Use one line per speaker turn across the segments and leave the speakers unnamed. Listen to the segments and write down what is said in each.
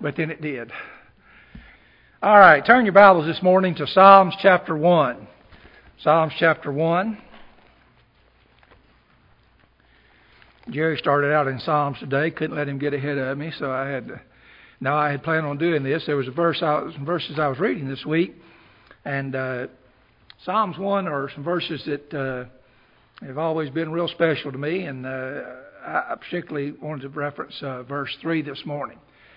but then it did. All right, turn your Bibles this morning to Psalms chapter 1. Psalms chapter 1. Jerry started out in Psalms today. Couldn't let him get ahead of me, so I had planned on doing this. There was some verses I was reading this week, and Psalms 1 are some verses that have always been real special to me, and I particularly wanted to reference verse 3 this morning.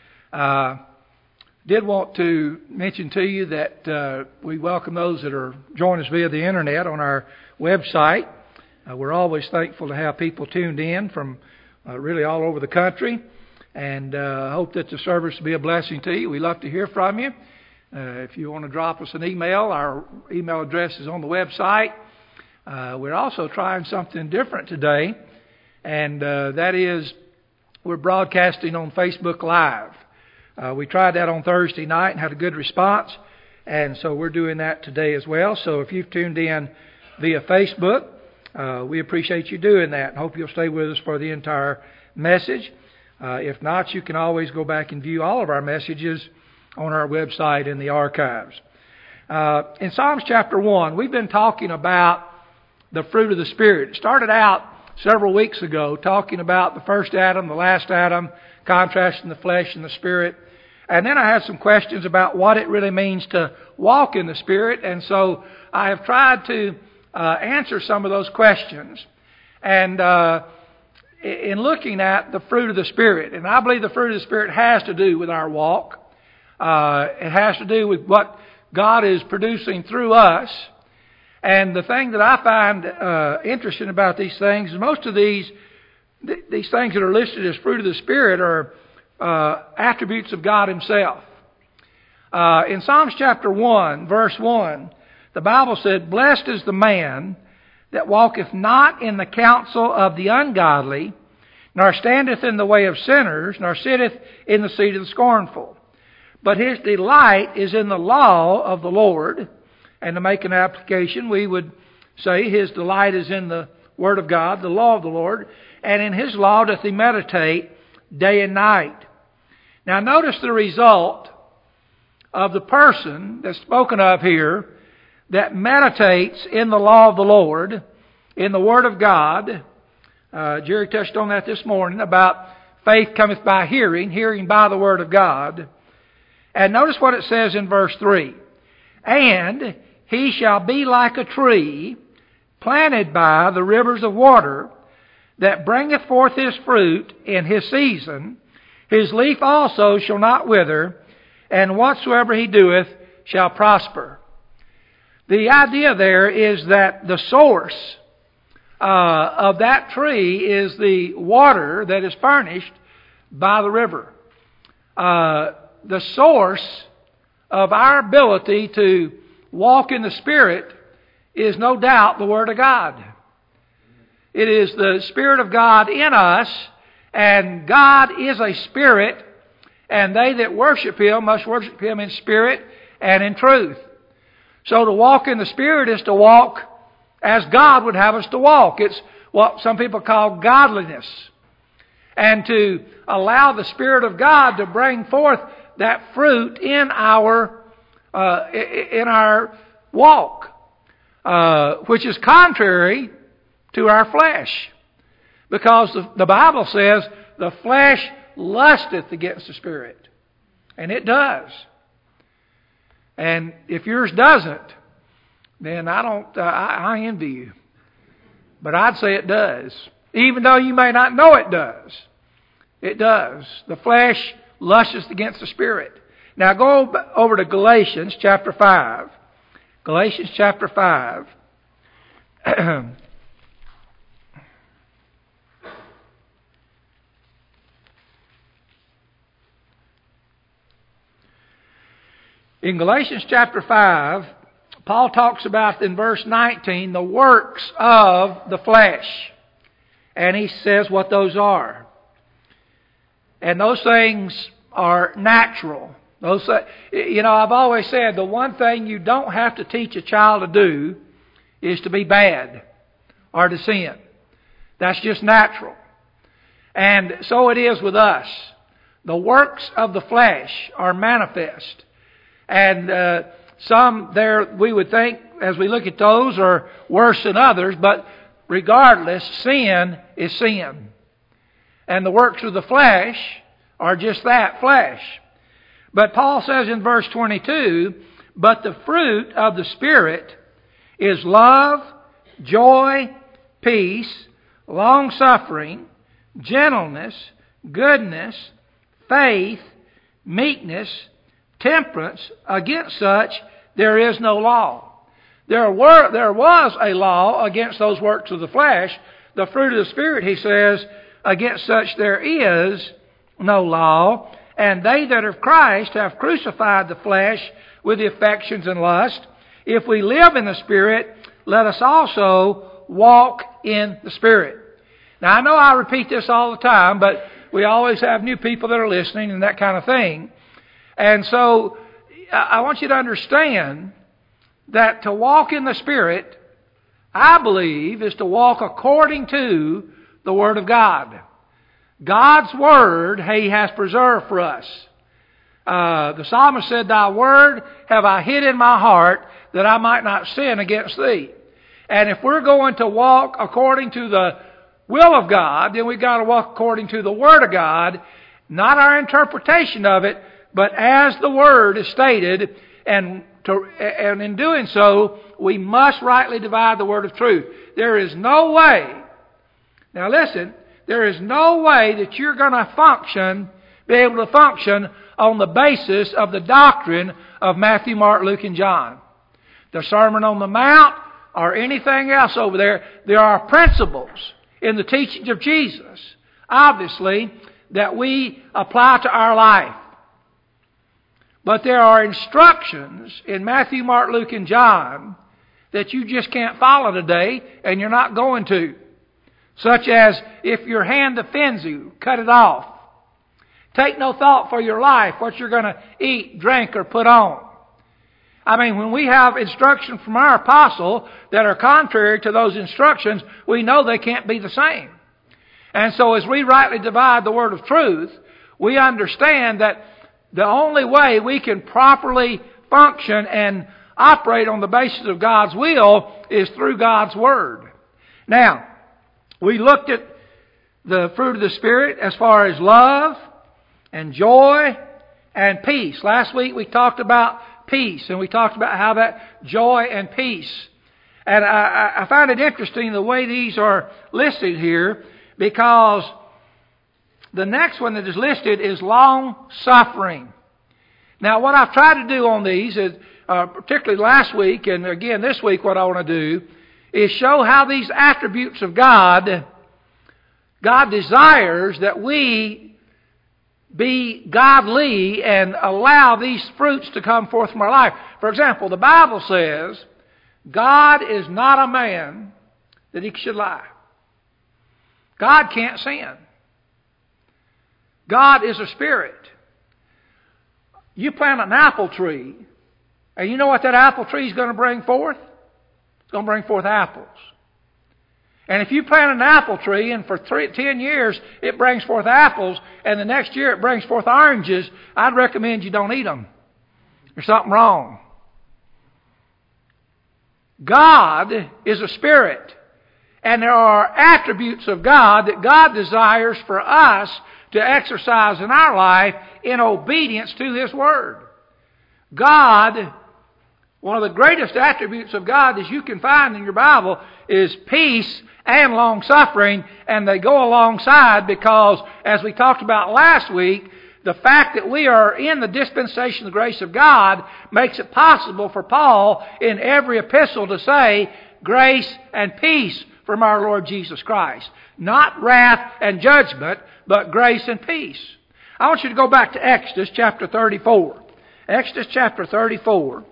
Did want to mention to you that we welcome those that are joining us via the internet on our website. We're always thankful to have people tuned in from really all over the country, and hope that the service will be a blessing to you. We love to hear from you. If you want to drop us an email, our email address is on the website. We're also trying something different today, and that is we're broadcasting on Facebook Live. We tried that on Thursday night and had a good response, and so we're doing that today as well. So if you've tuned in via Facebook, we appreciate you doing that and hope you'll stay with us for the entire message. If not, you can always go back and view all of our messages on our website in the archives. In Psalms chapter 1, we've been talking about the fruit of the Spirit. It started out several weeks ago talking about the first Adam, the last Adam, contrasting the flesh and the Spirit. And then I had some questions about what it really means to walk in the Spirit. And so I have tried to answer some of those questions. And in looking at the fruit of the Spirit, and I believe the fruit of the Spirit has to do with our walk. It has to do with what God is producing through us. And the thing that I find interesting about these things is most of these things that are listed as fruit of the Spirit are attributes of God Himself. In Psalms chapter 1, verse 1, the Bible said, "Blessed is the man that walketh not in the counsel of the ungodly, nor standeth in the way of sinners, nor sitteth in the seat of the scornful. But his delight is in the law of the Lord." And to make an application, we would say his delight is in the Word of God, the law of the Lord, and in His law doth he meditate day and night. Now notice the result of the person that's spoken of here that meditates in the law of the Lord, in the Word of God. Jerry touched on that this morning about faith cometh by hearing, hearing by the Word of God. And notice what it says in verse 3. "And he shall be like a tree planted by the rivers of water, that bringeth forth his fruit in his season. His leaf also shall not wither, and whatsoever he doeth shall prosper." The idea there is that the source of that tree is the water that is furnished by the river. The source of our ability to walk in the Spirit is no doubt the Word of God. It is the Spirit of God in us, and God is a Spirit, and they that worship Him must worship Him in spirit and in truth. So to walk in the Spirit is to walk as God would have us to walk. It's what some people call godliness. And to allow the Spirit of God to bring forth that fruit in our walk, which is contrary to our flesh. Because the Bible says the flesh lusteth against the Spirit. And it does. And if yours doesn't, then I envy you. But I'd say it does. Even though you may not know it does. It does. The flesh lusteth against the Spirit. Now go over to Galatians chapter 5. Galatians chapter 5. In Galatians chapter 5, Paul talks about in verse 19 the works of the flesh. And he says what those are. And those things are natural. I've always said the one thing you don't have to teach a child to do is to be bad or to sin. That's just natural. And so it is with us. the works of the flesh are manifest. And some there we would think, as we look at those, are worse than others, but regardless, sin is sin. And the works of the flesh are just that, flesh. But Paul says in verse 22, but the fruit of the Spirit is love, joy, peace, long-suffering, gentleness, goodness, faith, meekness, temperance. Against such there is no law. There was a law against those works of the flesh. The fruit of the Spirit, he says, against such there is no law. And they that are of Christ have crucified the flesh with the affections and lust. If we live in the Spirit, let us also walk in the Spirit. Now, I know I repeat this all the time, but we always have new people that are listening and that kind of thing. And so, I want you to understand that to walk in the Spirit, I believe, is to walk according to the Word of God. God's Word, He has preserved for us. The psalmist said, Thy Word have I hid in my heart, that I might not sin against Thee. And if we're going to walk according to the will of God, then we've got to walk according to the Word of God, not our interpretation of it, but as the Word is stated, and in doing so, we must rightly divide the word of truth. There is no way, now listen, there is no way that you're going to be able to function on the basis of the doctrine of Matthew, Mark, Luke, and John. The Sermon on the Mount or anything else over there, there are principles in the teachings of Jesus, obviously, that we apply to our life. But there are instructions in Matthew, Mark, Luke, and John that you just can't follow today, and you're not going to. Such as, if your hand offends you, cut it off. Take no thought for your life, what you're going to eat, drink, or put on. I mean, when we have instructions from our apostle that are contrary to those instructions, we know they can't be the same. And so as we rightly divide the word of truth, we understand that the only way we can properly function and operate on the basis of God's will is through God's Word. Now, we looked at the fruit of the Spirit as far as love and joy and peace. Last week we talked about peace, and we talked about how that joy and peace. And I find it interesting the way these are listed here, because the next one that is listed is long-suffering. Now, what I've tried to do on these, is, particularly last week, and again this week what I want to do, is show how these attributes of God desires that we be godly and allow these fruits to come forth from our life. For example, the Bible says, God is not a man that He should lie. God can't sin. God is a spirit. You plant an apple tree, and you know what that apple tree is going to bring forth? It's going to bring forth apples. And if you plant an apple tree, and for 10 years it brings forth apples, and the next year it brings forth oranges, I'd recommend you don't eat them. There's something wrong. God is a spirit. And there are attributes of God that God desires for us to exercise in our life in obedience to His Word. God, one of the greatest attributes of God that you can find in your Bible is peace and long-suffering, and they go alongside because, as we talked about last week, the fact that we are in the dispensation of the grace of God makes it possible for Paul in every epistle to say, grace and peace from our Lord Jesus Christ. Not wrath and judgment, but grace and peace. I want you to go back to Exodus chapter 34. Exodus chapter 34.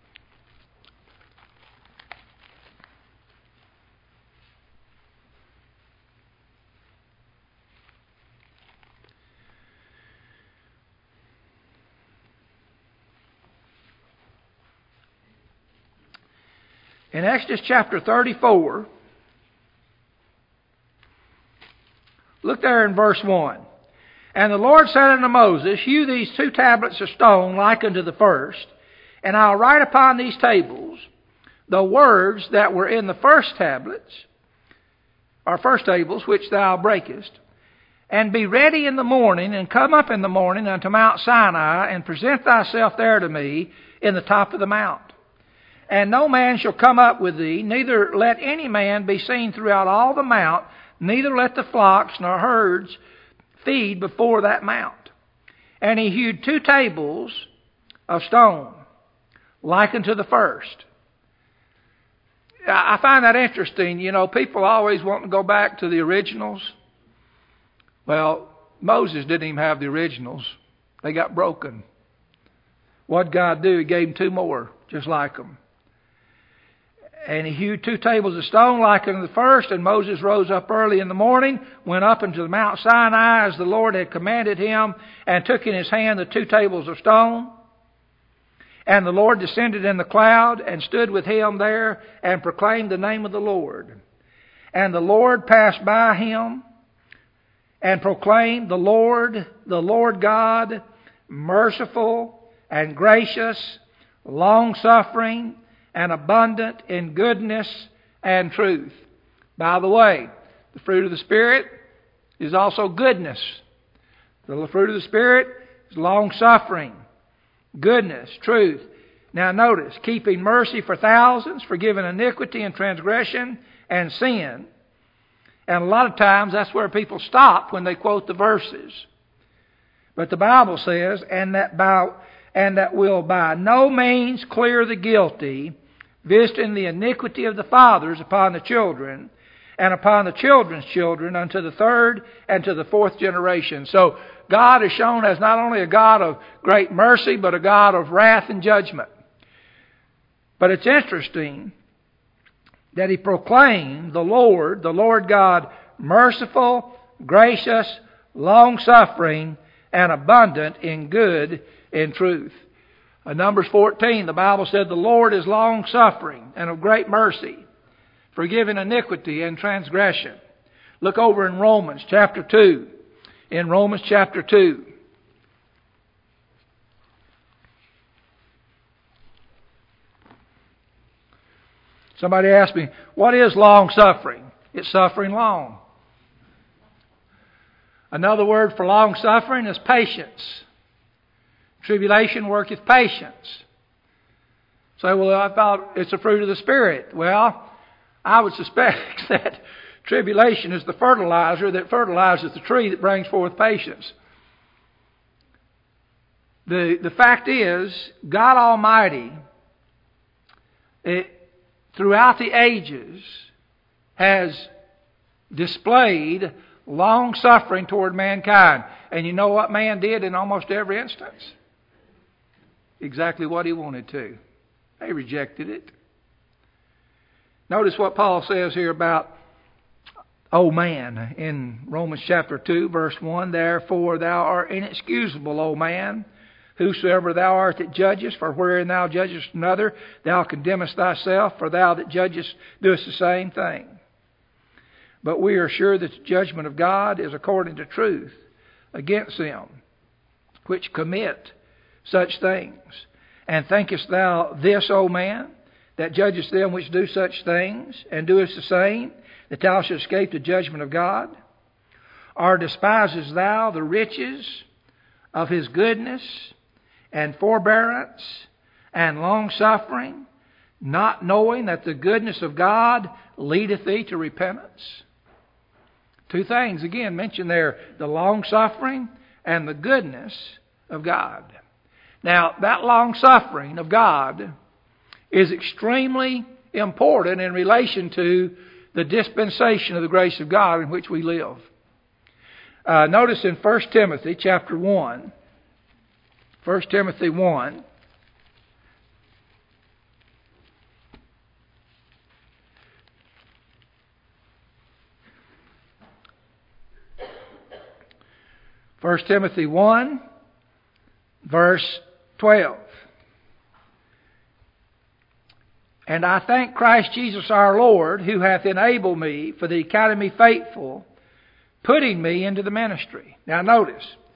In Exodus chapter 34, look there in verse 1. And the Lord said unto Moses, Hew these 2 tablets of stone like unto the first, and I'll write upon these tables the words that were in the first tablets, or first tables, which thou breakest. And be ready in the morning, and come up in the morning unto Mount Sinai, and present thyself there to me in the top of the mount. And no man shall come up with thee, neither let any man be seen throughout all the mount, neither let the flocks nor herds feed before that mount. And he hewed 2 tables of stone, like unto the first. I find that interesting. You know, people always want to go back to the originals. Well, Moses didn't even have the originals. They got broken. What did God do? He gave him 2 more, just like them. And he hewed 2 tables of stone like unto the first, and Moses rose up early in the morning, went up into the Mount Sinai as the Lord had commanded him, and took in his hand the 2 tables of stone. And the Lord descended in the cloud, and stood with him there, and proclaimed the name of the Lord. And the Lord passed by him, and proclaimed, the Lord God, merciful and gracious, long-suffering, and abundant in goodness and truth. By the way, the fruit of the Spirit is also goodness. The fruit of the Spirit is long-suffering, goodness, truth. Now notice, keeping mercy for thousands, forgiving iniquity and transgression and sin. And a lot of times that's where people stop when they quote the verses. But the Bible says, and that will by no means clear the guilty, visiting the iniquity of the fathers upon the children, and upon the children's children unto the 3rd and to the 4th generation. So God is shown as not only a God of great mercy, but a God of wrath and judgment. But it's interesting that he proclaimed the Lord God, merciful, gracious, long-suffering, and abundant in good and truth. Numbers 14, the Bible said, the Lord is long-suffering and of great mercy, forgiving iniquity and transgression. Look over in Romans chapter 2. In Romans chapter 2. Somebody asked me, what is long-suffering? It's suffering long. Another word for long-suffering is patience. Tribulation worketh patience. So, well, I thought it's a fruit of the Spirit. Well, I would suspect that tribulation is the fertilizer that fertilizes the tree that brings forth patience. The fact is, God Almighty, throughout the ages, has displayed long suffering toward mankind. And you know what man did in almost every instance? Exactly what he wanted to. They rejected it. Notice what Paul says here about old man in Romans chapter 2, verse 1. Therefore thou art inexcusable, O man, whosoever thou art that judgest, for wherein thou judgest another, thou condemnest thyself, for thou that judgest doest the same thing. But we are sure that the judgment of God is according to truth against them which commit such things. And thinkest thou this, O man, that judgest them which do such things, and doest the same, that thou shouldst escape the judgment of God? Or despisest thou the riches of his goodness, and forbearance, and longsuffering, not knowing that the goodness of God leadeth thee to repentance? 2 things, again, mentioned there, the longsuffering and the goodness of God. Now, that long-suffering of God is extremely important in relation to the dispensation of the grace of God in which we live. Notice in 1 Timothy chapter 1, 1 Timothy 1, First Timothy 1, verse 12. And I thank Christ Jesus our Lord, who hath enabled me, for that he counted me faithful, putting me into the ministry. Now notice,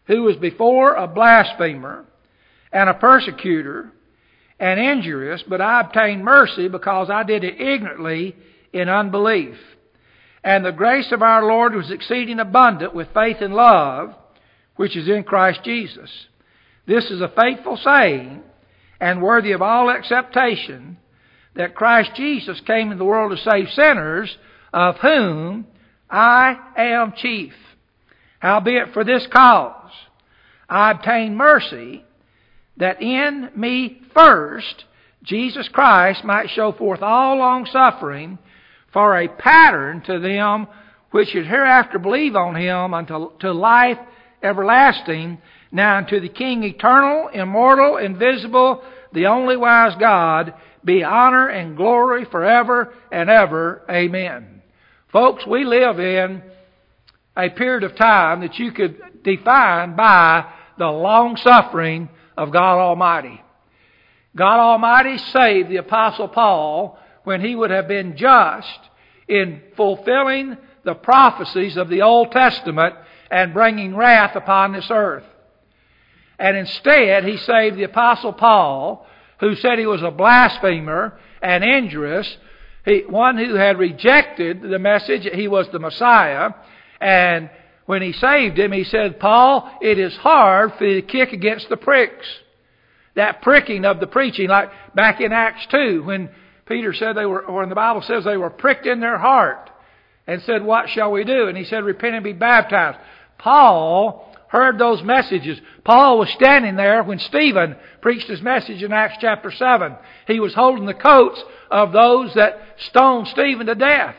who was before a blasphemer and a persecutor and injurious, but I obtained mercy because I did it ignorantly in unbelief. And the grace of our Lord was exceeding abundant with faith and love, which is in Christ Jesus. This is a faithful saying and worthy of all acceptation, that Christ Jesus came into the world to save sinners, of whom I am chief. Howbeit for this cause I obtained mercy, that in me first Jesus Christ might show forth all longsuffering, for a pattern to them which should hereafter believe on Him unto life everlasting. Now unto the King eternal, immortal, invisible, the only wise God, be honor and glory forever and ever. Amen. Folks, we live in a period of time that you could define by the long suffering of God Almighty. God Almighty saved the Apostle Paul when he would have been just in fulfilling the prophecies of the Old Testament and bringing wrath upon this earth. And instead, He saved the Apostle Paul, who said he was a blasphemer and injurious, one who had rejected the message that he was the Messiah. And when He saved him, He said, Paul, it is hard for you to kick against the pricks. That pricking of the preaching, like back in Acts 2, when Peter said they were, or in the Bible says they were pricked in their heart and said, what shall we do? And he said, repent and be baptized. Paul heard those messages. Paul was standing there when Stephen preached his message in Acts chapter 7. He was holding the coats of those that stoned Stephen to death.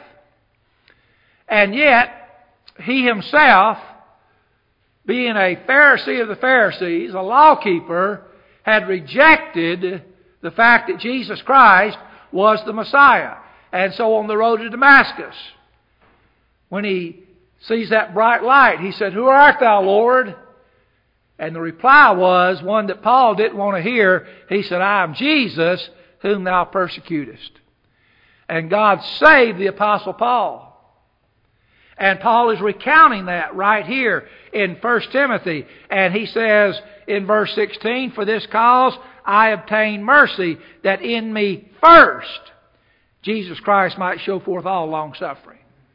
And yet, he himself, being a Pharisee of the Pharisees, a lawkeeper, had rejected the fact that Jesus Christ was the Messiah. And so on the road to Damascus, when he sees that bright light, he said, who art thou, Lord? And the reply was one that Paul didn't want to hear. He said, I am Jesus whom thou persecutest. And God saved the Apostle Paul. And Paul is recounting that right here in 1 Timothy. And he says in verse 16, for this cause I obtained mercy, that in me first Jesus Christ might show forth all longsuffering.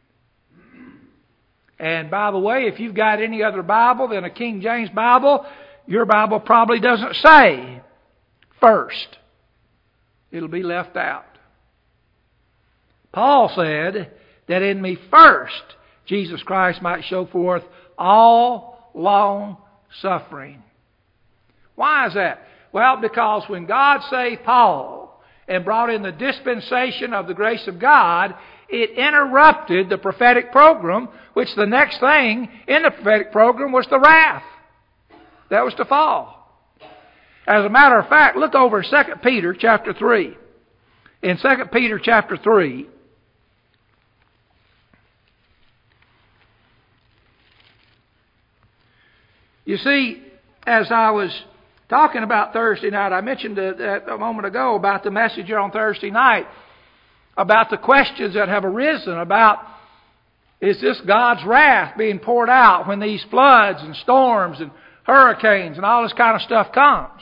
And by the way, if you've got any other Bible than a King James Bible, your Bible probably doesn't say first. It'll be left out. Paul said that in me first Jesus Christ might show forth all long suffering. Why is that? Well, because when God saved Paul and brought in the dispensation of the grace of God, it interrupted the prophetic program, which the next thing in the prophetic program was the wrath that was to fall. As a matter of fact, look over 2 Peter chapter 3. In 2 Peter chapter 3, you see, as I was talking about Thursday night, I mentioned that a moment ago about the message here on Thursday night, about the questions that have arisen about, is this God's wrath being poured out when these floods and storms and hurricanes and all this kind of stuff comes?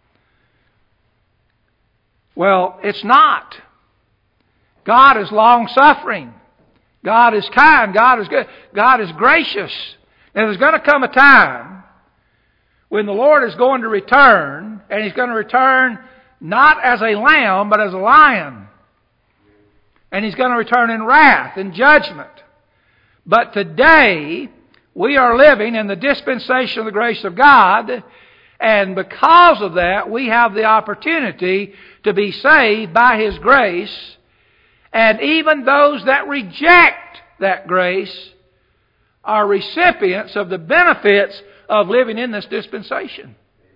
Well, it's not. God is long-suffering. God is kind. God is good. God is gracious. And there's going to come a time when the Lord is going to return, and He's going to return not as a lamb, but as a lion. And He's going to return in wrath and judgment. But today, we are living in the dispensation of the grace of God, and because of that, we have the opportunity to be saved by His grace. And even those that reject that grace are recipients of the benefits of living in this dispensation.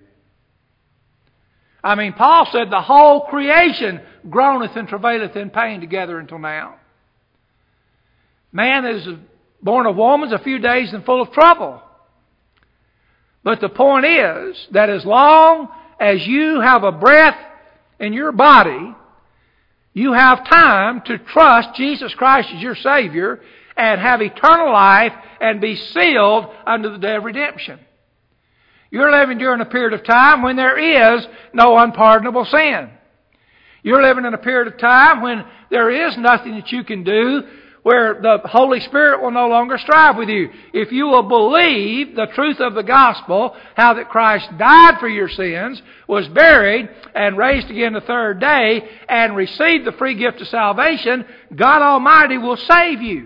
I mean, Paul said the whole creation groaneth and travaileth in pain together until now. Man that is born of woman is a few days and full of trouble. But the point is that as long as you have a breath in your body, you have time to trust Jesus Christ as your Savior and have eternal life and be sealed unto the day of redemption. You're living during a period of time when there is no unpardonable sin. You're living in a period of time when there is nothing that you can do, where the Holy Spirit will no longer strive with you. If you will believe the truth of the gospel, how that Christ died for your sins, was buried, and raised again the third day, and received the free gift of salvation, God Almighty will save you.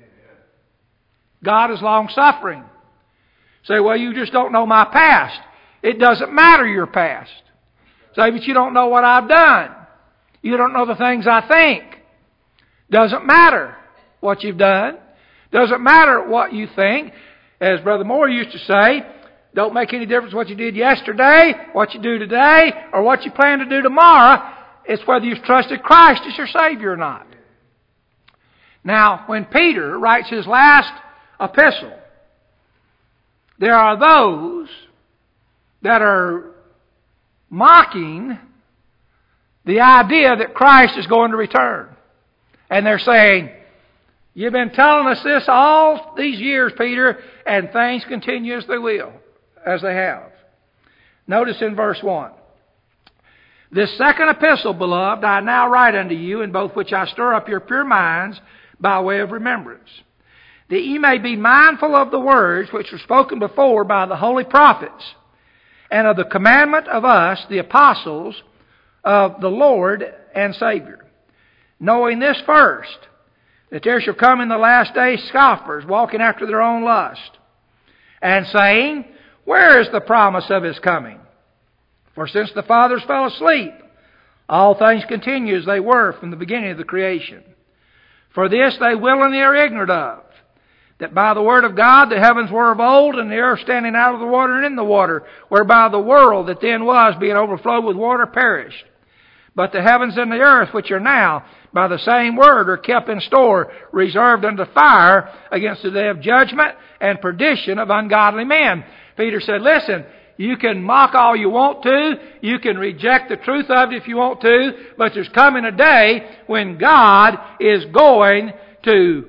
God is long-suffering. Say, well, you just don't know my past. It doesn't matter your past. Say, but you don't know what I've done. You don't know the things I think. Doesn't matter what you've done. Doesn't matter what you think. As Brother Moore used to say, don't make any difference what you did yesterday, what you do today, or what you plan to do tomorrow. It's whether you've trusted Christ as your Savior or not. Now, when Peter writes his last epistle, there are those that are mocking the idea that Christ is going to return. And they're saying, you've been telling us this all these years, Peter, and things continue as they have. Notice in verse 1. This second epistle, beloved, I now write unto you, in both which I stir up your pure minds by way of remembrance, that ye may be mindful of the words which were spoken before by the holy prophets, and of the commandment of us, the apostles of the Lord and Savior. Knowing this first, that there shall come in the last days scoffers, walking after their own lust, and saying, where is the promise of His coming? For since the fathers fell asleep, all things continue as they were from the beginning of the creation. For this they willingly are ignorant of, that by the word of God the heavens were of old, and the earth standing out of the water and in the water, whereby the world that then was, being overflowed with water, perished. But the heavens and the earth, which are now, by the same word, are kept in store, reserved unto fire against the day of judgment and perdition of ungodly men. Peter said, listen, you can mock all you want to, you can reject the truth of it if you want to, but there's coming a day when God is going to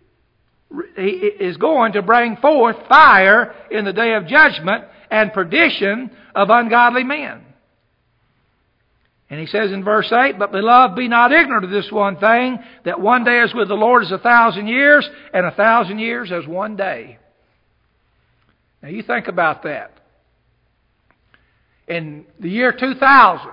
bring forth fire in the day of judgment and perdition of ungodly men. And he says in verse 8, but beloved, be not ignorant of this one thing, that one day is with the Lord as 1,000 years, and 1,000 years as one day. Now you think about that. In the year 2000,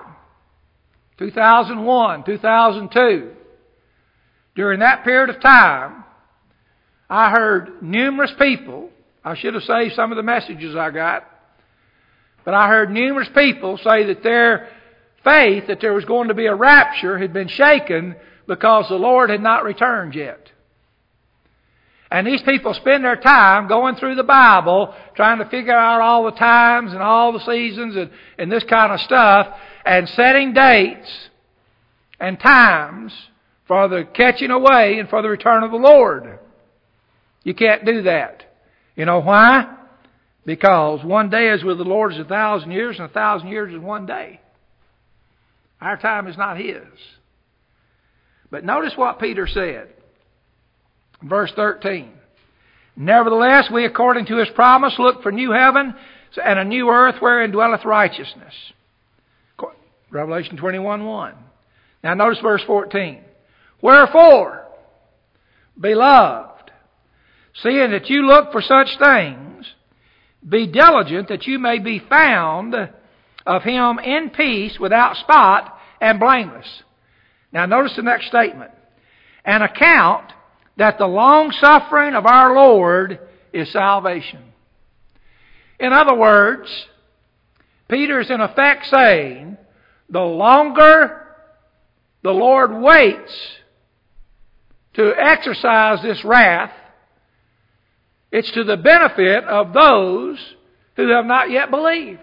2001, 2002, during that period of time, I heard numerous people, I should have saved some of the messages I got, but I heard numerous people say that their faith that there was going to be a rapture had been shaken because the Lord had not returned yet. And these people spend their time going through the Bible, trying to figure out all the times and all the seasons and this kind of stuff, and setting dates and times for the catching away and for the return of the Lord. You can't do that. You know why? Because one day is with the Lord is 1,000 years, and 1,000 years is one day. Our time is not His. But notice what Peter said. Verse 13. Nevertheless, we according to His promise look for new heaven and a new earth wherein dwelleth righteousness. Revelation 21:1. Now notice verse 14. Wherefore, beloved, seeing that you look for such things, be diligent that you may be found of Him in peace, without spot, and blameless. Now notice the next statement. And account that the long suffering of our Lord is salvation. In other words, Peter is in effect saying, the longer the Lord waits to exercise this wrath, it's to the benefit of those who have not yet believed.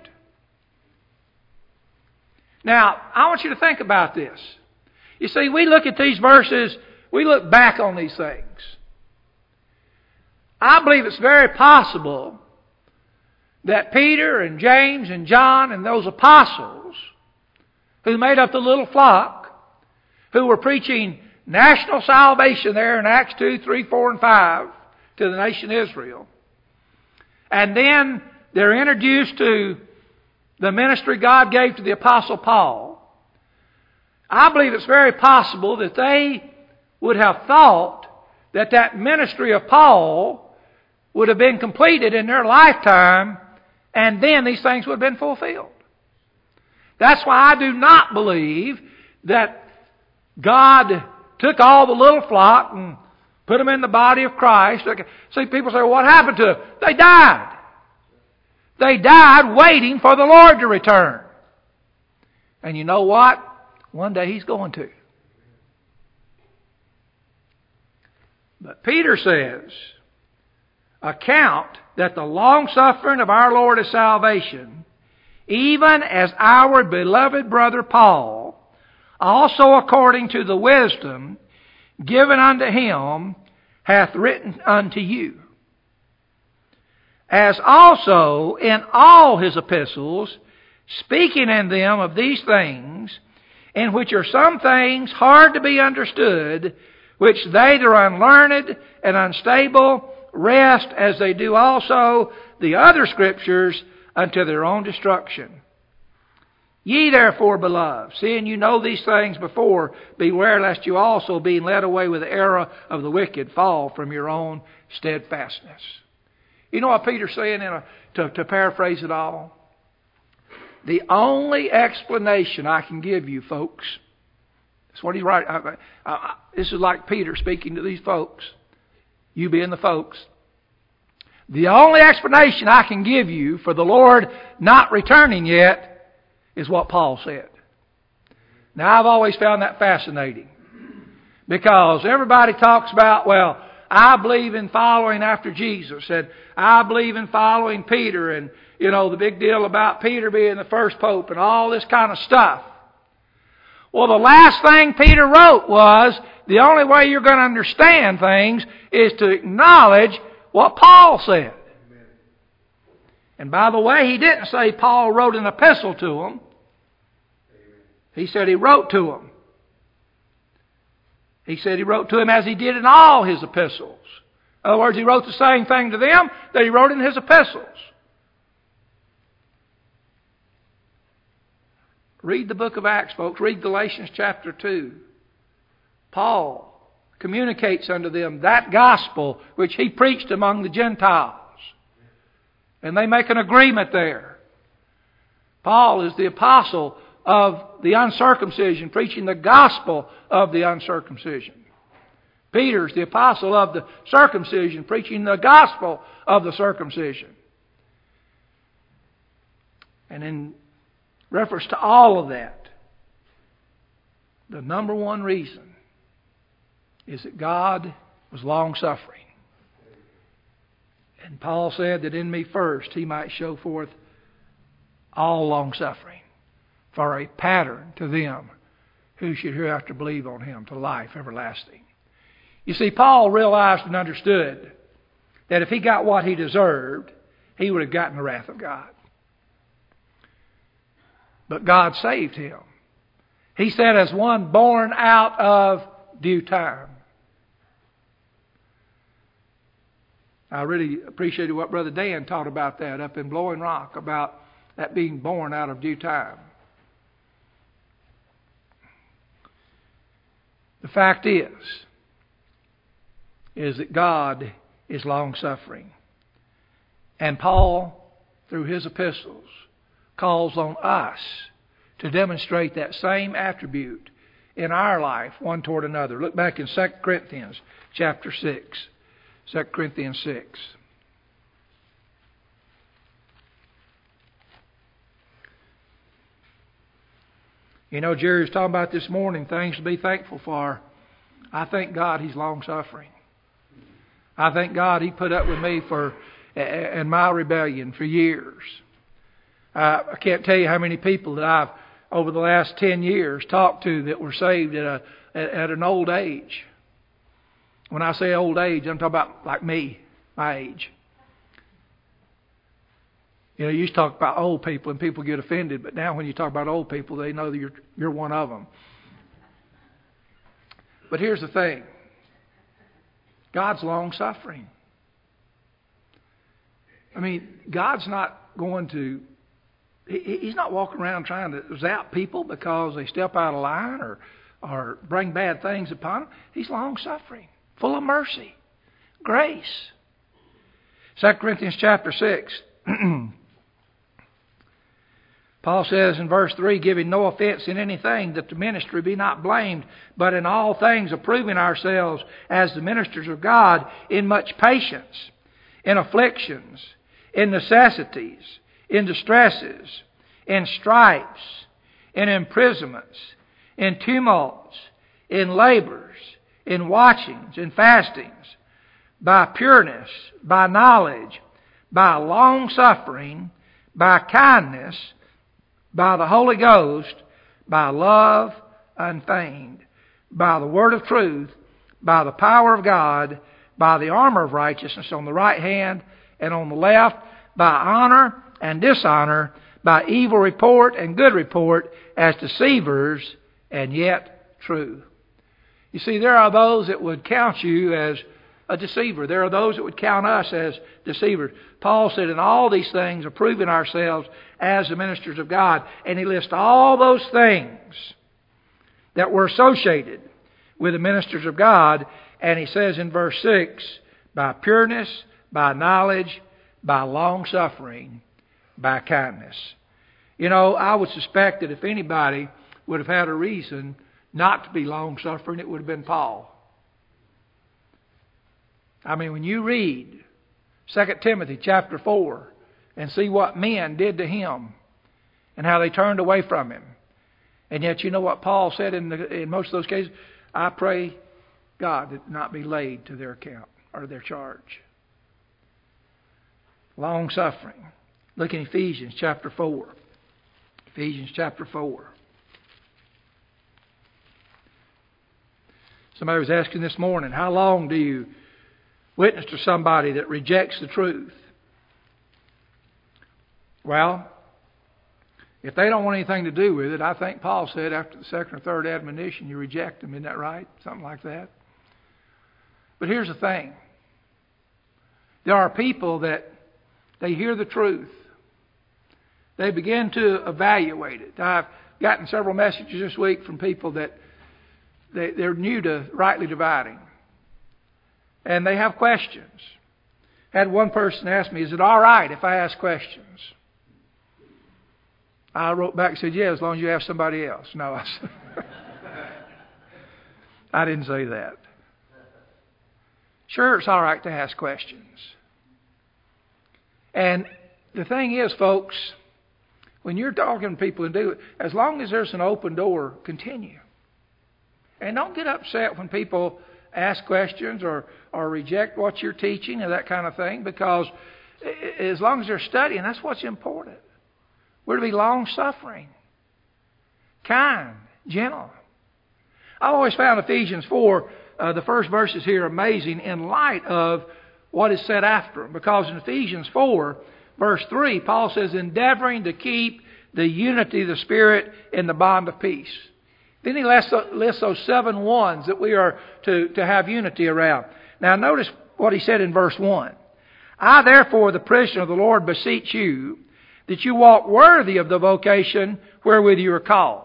Now, I want you to think about this. You see, we look at these verses, we look back on these things. I believe it's very possible that Peter and James and John and those apostles who made up the little flock, who were preaching national salvation there in Acts 2, 3, 4, and 5 to the nation of Israel, and then they're introduced to the ministry God gave to the Apostle Paul, I believe it's very possible that they would have thought that that ministry of Paul would have been completed in their lifetime, and then these things would have been fulfilled. That's why I do not believe that God took all the little flock and put them in the body of Christ. See, people say, well, what happened to them? They died. They died waiting for the Lord to return. And you know what? One day He's going to. But Peter says, account that the long-suffering of our Lord is salvation, even as our beloved brother Paul, also according to the wisdom given unto him, hath written unto you. As also in all his epistles, speaking in them of these things, in which are some things hard to be understood, which they that are unlearned and unstable wrest, as they do also the other Scriptures, unto their own destruction. Ye therefore, beloved, seeing you know these things before, beware lest you also, being led away with the error of the wicked, fall from your own steadfastness. You know what Peter's saying, to paraphrase it all? The only explanation I can give you, folks, that's what he's writing. This is like Peter speaking to these folks, you being the folks. The only explanation I can give you for the Lord not returning yet is what Paul said. Now, I've always found that fascinating, because everybody talks about, well, I believe in following after Jesus, and I believe in following Peter, and, you know, the big deal about Peter being the first pope and all this kind of stuff. Well, the last thing Peter wrote was, the only way you're going to understand things is to acknowledge what Paul said. And by the way, he didn't say Paul wrote an epistle to them. He said he wrote to them. He said he wrote to them as he did in all his epistles. In other words, he wrote the same thing to them that he wrote in his epistles. Read the book of Acts, folks. Read Galatians chapter 2. Paul communicates unto them that gospel which he preached among the Gentiles. And they make an agreement there. Paul is the apostle of the uncircumcision, preaching the gospel of the uncircumcision. Peter's the apostle of the circumcision, preaching the gospel of the circumcision. And in reference to all of that, the number one reason is that God was long-suffering. And Paul said that in me first He might show forth all long-suffering, for a pattern to them who should hereafter believe on Him to life everlasting. You see, Paul realized and understood that if he got what he deserved, he would have gotten the wrath of God. But God saved him. He said, as one born out of due time. I really appreciated what Brother Dan taught about that up in Blowing Rock, about that being born out of due time. The fact is that God is long-suffering. And Paul, through his epistles, calls on us to demonstrate that same attribute in our life, one toward another. Look back in 2 Corinthians chapter 6. 2 Corinthians 6. You know, Jerry was talking about this morning, things to be thankful for. I thank God He's long-suffering. I thank God He put up with me and my rebellion for years. I can't tell you how many people that I've, over the last 10 years, talked to that were saved at an old age. When I say old age, I'm talking about like me, my age. You know, you used to talk about old people and people get offended, but now when you talk about old people, they know that you're one of them. But here's the thing. God's long-suffering. I mean, God's not going to, he's not walking around trying to zap people because they step out of line or bring bad things upon him. He's long-suffering, full of mercy, grace. 2 Corinthians chapter 6. Paul says in verse 3, giving no offense in anything, that the ministry be not blamed, but in all things approving ourselves as the ministers of God, in much patience, in afflictions, in necessities, in distresses, in stripes, in imprisonments, in tumults, in labors, in watchings, in fastings, by pureness, by knowledge, by long-suffering, by kindness, by the Holy Ghost, by love unfeigned, by the word of truth, by the power of God, by the armor of righteousness on the right hand and on the left, by honor and dishonor, by evil report and good report, as deceivers and yet true. You see, there are those that would count you as a deceiver. There are those that would count us as deceivers. Paul said, in all these things, approving ourselves as the ministers of God. And he lists all those things that were associated with the ministers of God. And he says in verse 6, by pureness, by knowledge, by long-suffering, by kindness. You know, I would suspect that if anybody would have had a reason not to be long-suffering, it would have been Paul. I mean, when you read 2 Timothy chapter 4 and see what men did to him and how they turned away from him. And yet you know what Paul said in most of those cases? I pray God that not be laid to their account or their charge. Long suffering. Look in Ephesians chapter 4. Ephesians chapter 4. Somebody was asking this morning, how long do you witness to somebody that rejects the truth? Well, if they don't want anything to do with it, I think Paul said after the second or third admonition, you reject them. Isn't that right? Something like that. But here's the thing. There are people that they hear the truth. They begin to evaluate it. I've gotten several messages this week from people that they're new to rightly dividing. And they have questions. I had one person ask me, is it all right if I ask questions? I wrote back and said, yeah, as long as you have somebody else. No, I didn't say that. Sure, it's all right to ask questions. And the thing is, folks, when you're talking to people and do it, as long as there's an open door, continue. And don't get upset when people ask questions or reject what you're teaching or that kind of thing, because as long as they're studying, that's what's important. We're to be long-suffering, kind, gentle. I've always found Ephesians 4, the first verses here, amazing in light of what is said after them. Because in Ephesians 4, verse 3, Paul says, endeavoring to keep the unity of the Spirit in the bond of peace. Then he lists those 7 ones that we are to have unity around. Now notice what he said in verse 1. I therefore, the prisoner of the Lord, beseech you that you walk worthy of the vocation wherewith you are called.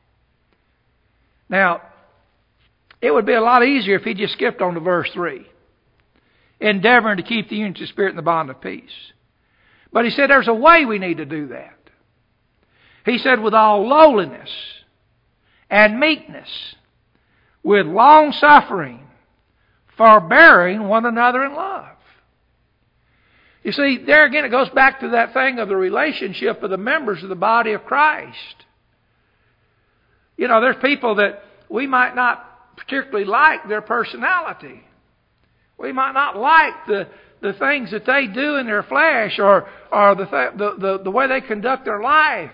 Now, it would be a lot easier if he just skipped on to verse 3. Endeavoring to keep the unity of the Spirit in the bond of peace. But he said there's a way we need to do that. He said with all lowliness and meekness, with long suffering, forbearing one another in love. You see, there again it goes back to that thing of the relationship of the members of the body of Christ. You know, there's people that we might not particularly like their personality. We might not like the things that they do in their flesh or the way they conduct their life.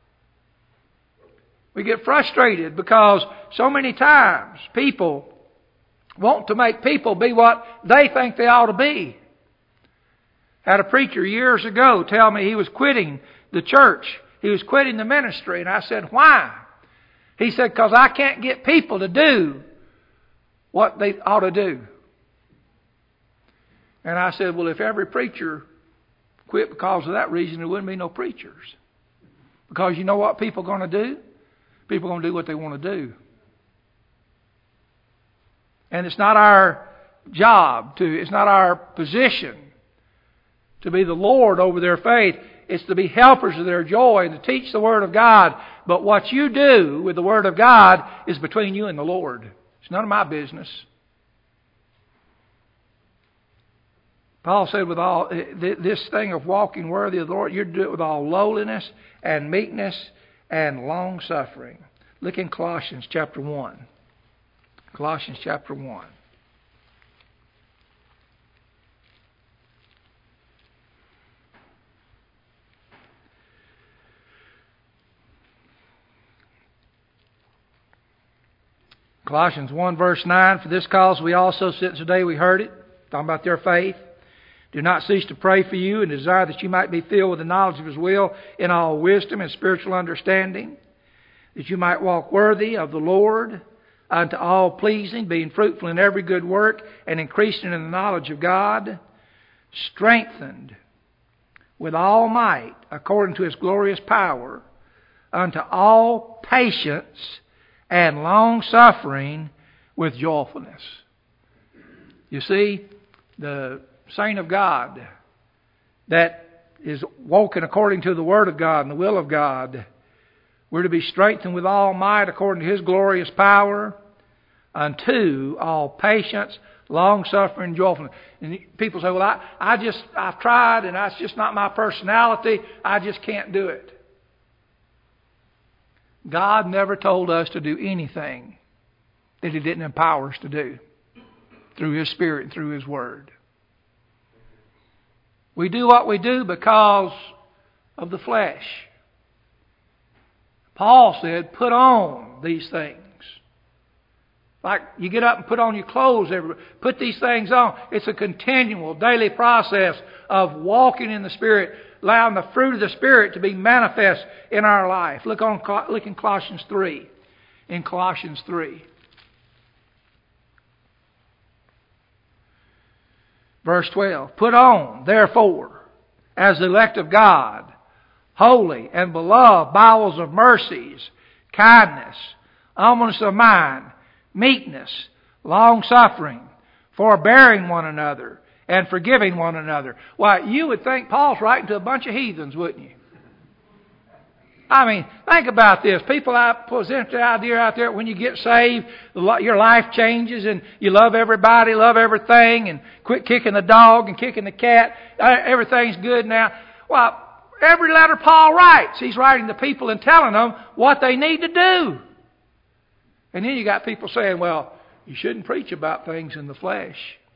We get frustrated because so many times people want to make people be what they think they ought to be. Had a preacher years ago tell me he was quitting the church. He was quitting the ministry. And I said, why? He said, because I can't get people to do what they ought to do. And I said, well, if every preacher quit because of that reason, there wouldn't be no preachers. Because you know what people are going to do? People are going to do what they want to do. And it's not our job it's not our position to be the Lord over their faith. It's to be helpers of their joy and to teach the Word of God. But what you do with the Word of God is between you and the Lord. It's none of my business. Paul said with all this thing of walking worthy of the Lord, you do it with all lowliness and meekness and long suffering. Look in Colossians chapter 1. Colossians chapter 1. Colossians 1 verse 9, for this cause we also, since the day we heard it, talking about their faith, do not cease to pray for you and desire that you might be filled with the knowledge of His will in all wisdom and spiritual understanding, that you might walk worthy of the Lord, unto all pleasing, being fruitful in every good work and increasing in the knowledge of God, strengthened with all might according to His glorious power, unto all patience and long suffering with joyfulness. You see, the saint of God that is walking according to the Word of God and the will of God, we're to be strengthened with all might according to His glorious power unto all patience, long suffering, joyfulness. And people say, well, I've tried and that's just not my personality. I just can't do it. God never told us to do anything that He didn't empower us to do through His Spirit and through His Word. We do what we do because of the flesh. Paul said, put on these things. Like you get up and put on your clothes, put these things on. It's a continual, daily process of walking in the Spirit, allowing the fruit of the Spirit to be manifest in our life. Look in Colossians 3. In Colossians 3. Verse 12. Put on, therefore, as the elect of God, holy and beloved, bowels of mercies, kindness, humbleness of mind, meekness, long suffering, forbearing one another, and forgiving one another. Why, you would think Paul's writing to a bunch of heathens, wouldn't you? I mean, think about this. People present the idea out there when you get saved, your life changes and you love everybody, love everything, and quit kicking the dog and kicking the cat. Everything's good now. Well, every letter Paul writes, he's writing to people and telling them what they need to do. And then you got people saying, well, you shouldn't preach about things in the flesh.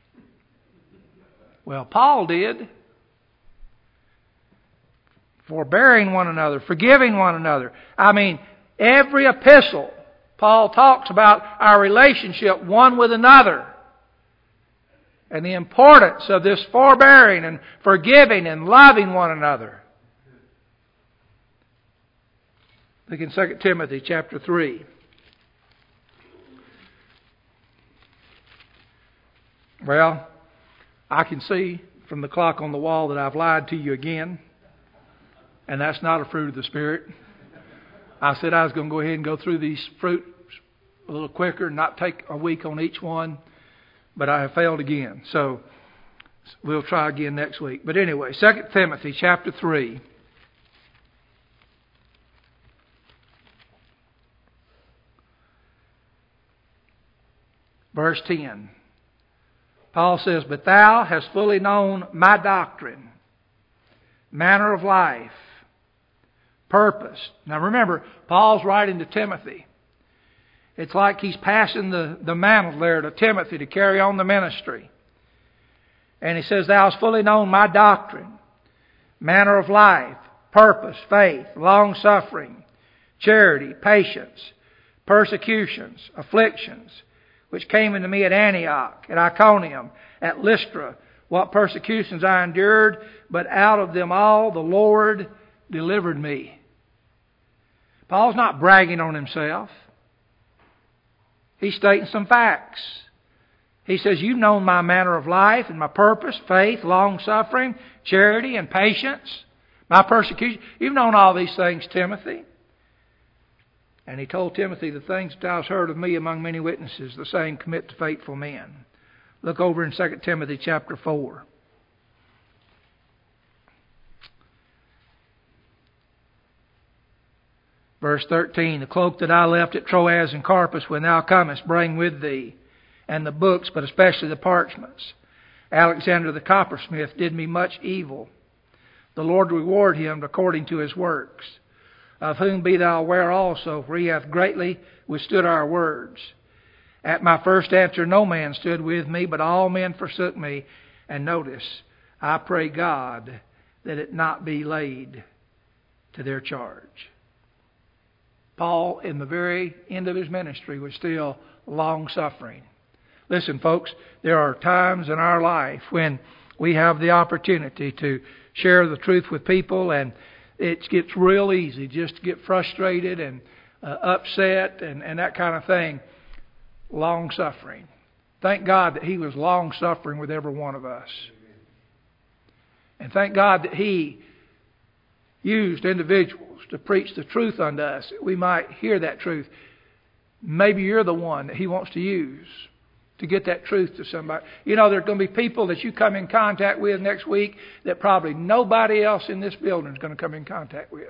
Well, Paul did. Forbearing one another, forgiving one another. I mean, every epistle, Paul talks about our relationship one with another. And the importance of this forbearing and forgiving and loving one another. Look in 2 Timothy chapter 3. Well, I can see from the clock on the wall that I've lied to you again. And that's not a fruit of the Spirit. I said I was going to go ahead and go through these fruits a little quicker and not take a week on each one. But I have failed again. So we'll try again next week. But anyway, 2 Timothy chapter 3. Verse 10. Paul says, but thou hast fully known my doctrine, manner of life, purpose. Now remember, Paul's writing to Timothy. It's like he's passing the mantle there to Timothy to carry on the ministry. And he says, thou hast fully known my doctrine, manner of life, purpose, faith, long suffering, charity, patience, persecutions, afflictions, which came into me at Antioch, at Iconium, at Lystra, what persecutions I endured, but out of them all the Lord delivered me. Paul's not bragging on himself. He's stating some facts. He says, you've known my manner of life and my purpose, faith, long-suffering, charity, and patience, my persecution. You've known all these things, Timothy. And he told Timothy, the things that thou hast heard of me among many witnesses, the same commit to faithful men. Look over in 2 Timothy chapter 4. Verse 13, the cloak that I left at Troas and Carpus when thou comest, bring with thee, and the books, but especially the parchments. Alexander the coppersmith did me much evil. The Lord reward him according to his works, of whom be thou aware also, for he hath greatly withstood our words. At my first answer no man stood with me, but all men forsook me. And notice, I pray God that it not be laid to their charge. Paul, in the very end of his ministry, was still long-suffering. Listen, folks, there are times in our life when we have the opportunity to share the truth with people, and it gets real easy just to get frustrated and upset and that kind of thing. Long-suffering. Thank God that He was long-suffering with every one of us. And thank God that He used individuals to preach the truth unto us, that we might hear that truth. Maybe you're the one that He wants to use to get that truth to somebody. You know, there are going to be people that you come in contact with next week that probably nobody else in this building is going to come in contact with.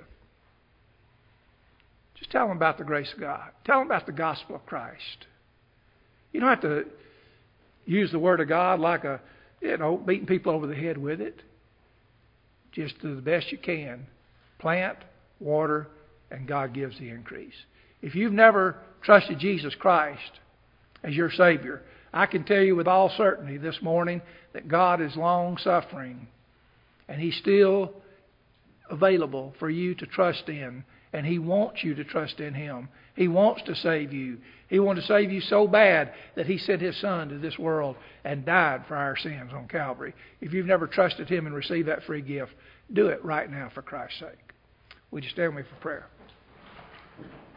Just tell them about the grace of God. Tell them about the gospel of Christ. You don't have to use the Word of God like beating people over the head with it. Just do the best you can. Plant, water, and God gives the increase. If you've never trusted Jesus Christ as your Savior, I can tell you with all certainty this morning that God is long-suffering, and He's still available for you to trust in, and He wants you to trust in Him. He wants to save you. He wanted to save you so bad that He sent His Son to this world and died for our sins on Calvary. If you've never trusted Him and received that free gift, do it right now for Christ's sake. Would you stand with me for prayer?